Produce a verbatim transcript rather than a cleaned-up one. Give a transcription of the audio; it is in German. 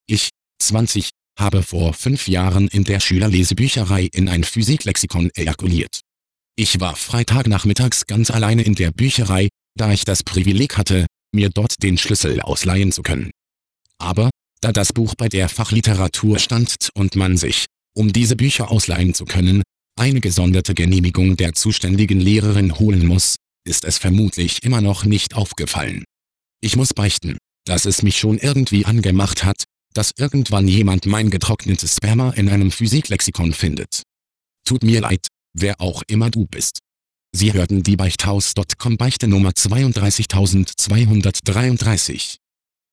Ich, zwanzig, habe vor fünf Jahren in der Schülerlesebücherei in ein Physiklexikon ejakuliert. Ich war Freitagnachmittags ganz alleine in der Bücherei, da ich das Privileg hatte, mir dort den Schlüssel ausleihen zu können. Aber, da das Buch bei der Fachliteratur stand und man sich, um diese Bücher ausleihen zu können, eine gesonderte Genehmigung der zuständigen Lehrerin holen muss, ist es vermutlich immer noch nicht aufgefallen. Ich muss beichten, dass es mich schon irgendwie angemacht hat, dass irgendwann jemand mein getrocknetes Sperma in einem Physiklexikon findet. Tut mir leid, wer auch immer du bist. Sie hörten die Beichthaus Punkt com Beichte Nummer zweiunddreißigtausendzweihundertdreiunddreißig.